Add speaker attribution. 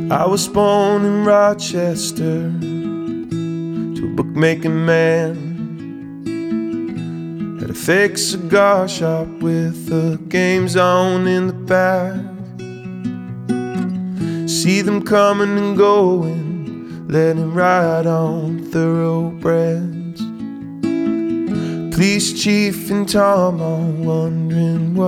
Speaker 1: I was born in Rochester to a bookmaking man. Had a fake cigar shop with the game zone in the back. See them coming and going, letting ride on thoroughbreds. Police chief and Tom all wondering what